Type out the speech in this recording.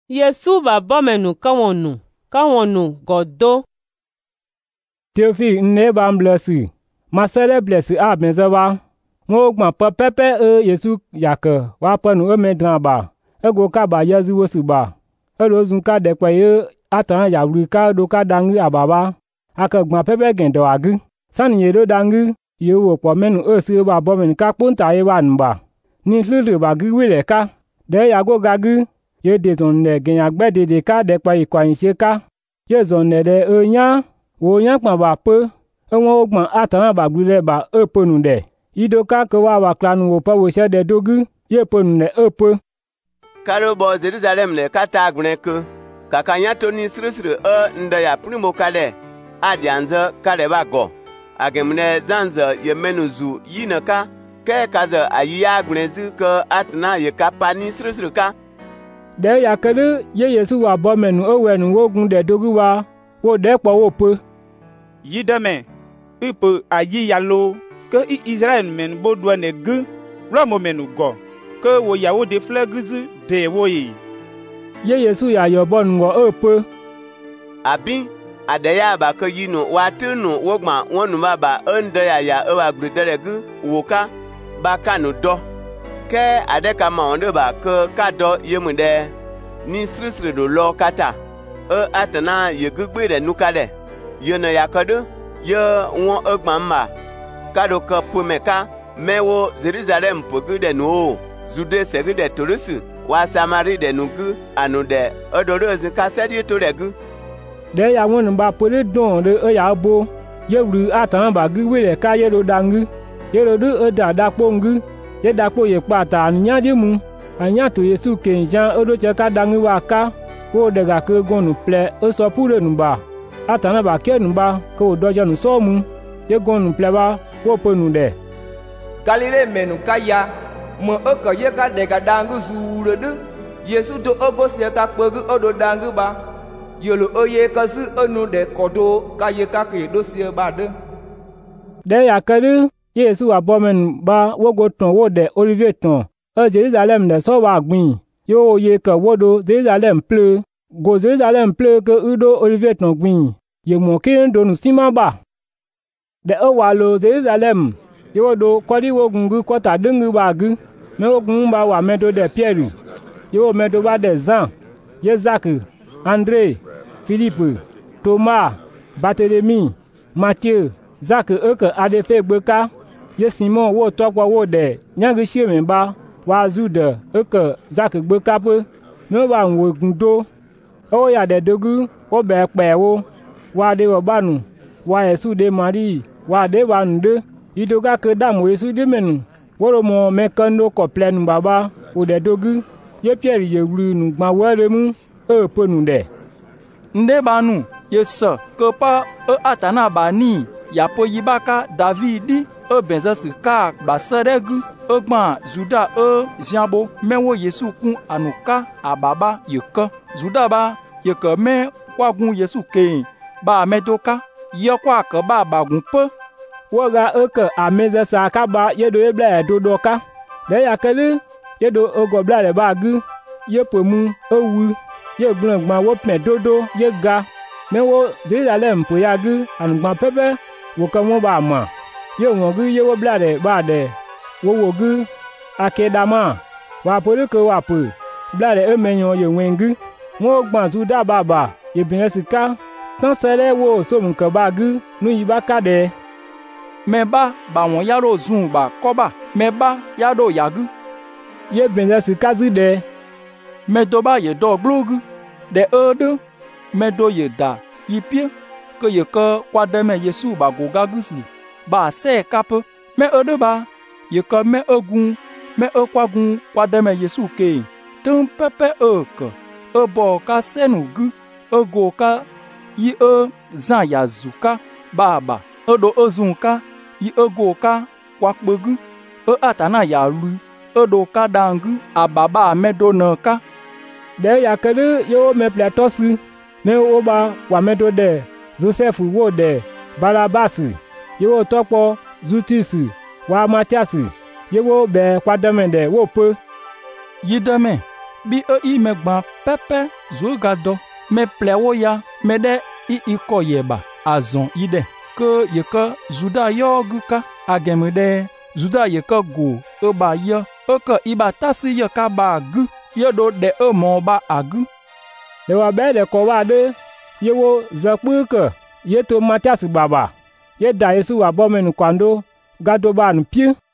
Yesu ba bomenu kawonu godo. Théophile ne ba blessi. Ma sele blessi a benzawa. Ngo gba pepe Yesu yake wa panu medran ba. Ego ka ba Yesu wosu ba. Elozun ka de pe atan ya wuri ka do ka dangi ababa. Aka gba pepe gendo agi. Sani yedo dangi ye wo po menu si ba bomenu ka punta ye wa nba. Ni lulu ba gi wile ka. De ya go gagi ye de zon ne genya gbede de ka de pe ikwan se ka. Ye zon ne de nya wo nya kpa ba pe. Enwo gba atan ba gbule ba ponu de. Idoka ke wa klanu wo pa wo se de dogu ye ponu ne pe. Karo bo Jerusalem le kata agbne ke. Kakanya toni srisri nda ya primo kale. Adi anza kale ba go. Agemne zanza ye menuzu yinaka. Ke kaza ayiya agbne zu ke atna ye kapani srisri ka. De ya kele ye Yesu wa bo menu owenu wogun de dogu wa wo de po wo pe. Yidame ipo ayi yalo ke Israel men bodwa ne gu ramo menu go ke wo yawo de flaguzu de wo yi. Ye Yesu ya yo bon ngo pe. Abi adeya ba ke yinu wa tunu wogma wonu ba nda ya wa gbedere gu woka ba kanu do. Ke adeka ma onde ba ke kado yemunde ni srisri do lo kata. Atana ye gugbe de nukade. Ye na yakado ye won egba kado ka pomeka mewo Jerusalem pogu de no Jude segu de torusu wa Samari de nugu anu de ododo zika sedi to regu. De ya won ba pole don de ya bo ye wuru atan ba gi wele ka ye do dangu ye do du da pongu ye da po ye pata anya de mu anya to Yesu kenjan odo che ka dangu wa ka wo de ga ke gonu ple so pure nu ba atan ba ke nu ba ko dojo nu so mu ye gonu ple ba wo ponu de. Galile menu kaya mo oko ye ka de ga dangu zure de Yesu do obo se ka pogu odo dangu ba yolo oye ka zu onu de kodo ka ye ka ke do se ba de. De ya kele Yesu wa bomen ba wogo ton wo de Olivier ton Jerusalem de so wa gbin yo ye ka wodo Jerusalem ple go Jerusalem ple ke udo Olivier ton gbin ye mo ke ndo nu sima ba de wa lo Jerusalem yo do kodi wogungu kota dengu ba gu me wogun ba wa medo de Pierre yo medo ba de Jean ye Jacques André Philippe Thomas Barthélemy Matthieu Jacques eke adefe gbeka ye Simon wo tokwa wo de nyangi sheme ba wa Jude eke Jacques gbeka pe me wa wogun do o ya de dogu o be pe wo wa de wo banu wa Yesu de Marie wa de wa nde idoga ke damu Yesu de menu woro mo mekando ko plenu baba o de dogu ye Pierre ye wuru nu gba were mu ponu de nde banu ye so ko pa atana bani ya po yibaka Davidi benzas ka baseregu gba Juda Jeanbo mewo Yesu kun anuka ababa yeka Juda ba yeka me kwagun Yesu ke ba medoka yekwa ka ba bagun pe woga eke ameze sa ka ba yedo ebla do doka de yakele yedo ogo bla le ba gu ye pomu owu ye gbangba wo pe dodo ye ga mewo Jerusalem po ya gu angba pepe wo ka mo ba ma ye won gu ye wo bla le ba de wo gu akedama wa pole ko wa po bla le emenyo ye wengu wo gban Juda baba ye bin sika san sele wo so nkan ba gu nu yiba ka de meba ba won yaro zun ba koba meba yaro yagu ye bin sika zide medo ba ye do blogu de odo medo ye da yipie ke ye ko kwademe Yesu ba gogagusi ba se kapo me odo ba ye ko me ogun me okwagun kwademe Yesu ke tun pepe ok obo ka senugu ogo ka yi zan yazuka baba odo ozunka yi ogo ka kwakpogu atana ya lu odo ka dangu ababa medo naka de yakele yo me platosi me oba wa medo de Joseph wo de Barabas yo topo Jutus wa Matias yo be kwademe de wo pe yidame bi i me gban pepe zo gado me plewo ya me de i ko yeba azon ide ke ye ke Juda yo guka ageme de Juda ye ke go e ba ye e ke i ba tasi ye ka ba gu ye do de e mo ba agu le wa be de ko wa de ye wo zakpu ke ye to Matias baba ye da Yesu wa bo men kwando gado ba nu pie